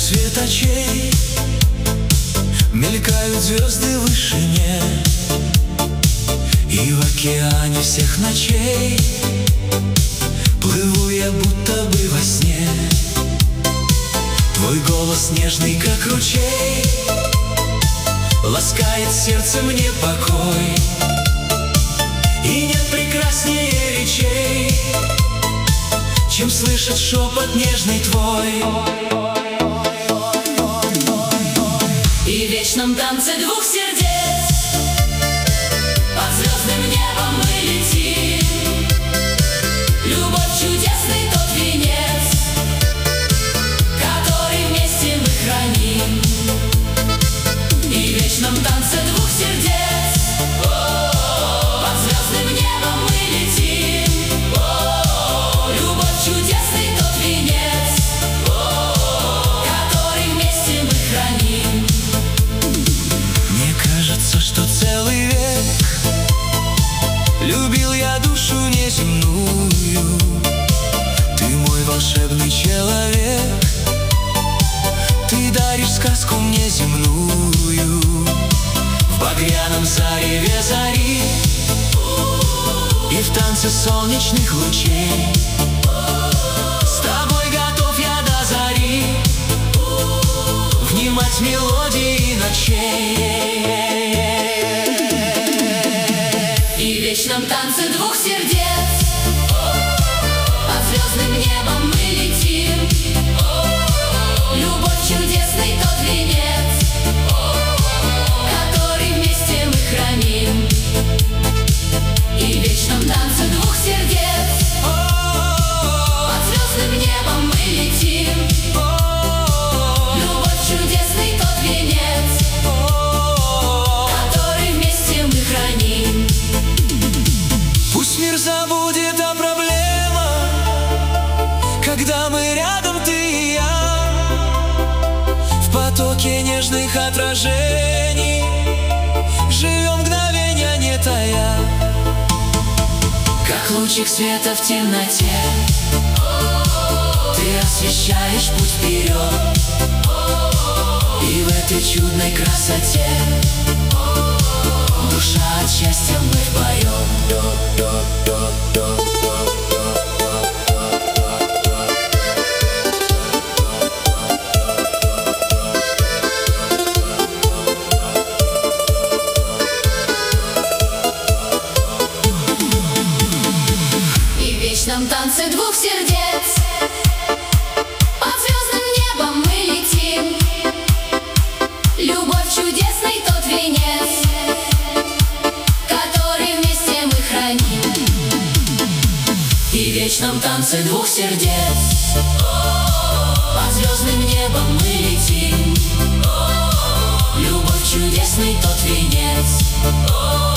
светочей мелькают звезды в вышине, и в океане всех ночей плыву я будто бы во сне. Твой голос нежный, как ручей, ласкает сердце мне покой. И нет прекраснее речей, чем слышать шепот нежный твой. И в вечном танце двух сердец под звездным небом мы летим. Любовь чудесный тот венец, который вместе мы храним. И в вечном танце двух сердец под звездным небом мы летим. Любовь чудесный тот венец, который вместе мы храним. Мне кажется, что целый век любил я душу неземную. Ты мой волшебный человек, ты даришь сказку мне земную. В багряном зареве зари и в танце солнечных лучей с тобой готов я до зари внимать мелодии ночей. И в вечном танце двух сердец под звездным небом мы летим. Любовь чудесный тот венец, который вместе мы храним. И в вечном танце двух сердец под звездным небом мы летим. Любовь чудесный тот венец, который вместе мы храним. Пусть мир забудет о проблемах, когда мы рядом, ты и я, в потоке нежных отражений живем мгновенья не тая. Как лучик света в темноте ты освещаешь путь вперед, и в этой чудной красоте душа от счастья мы впоем. И в вечном танце двух сердец под звездным небом мы летим. Любовь чудесный тот венец, который вместе мы храним. И в вечном танце двух сердец под звездным небом мы летим. Любовь чудесный тот венец,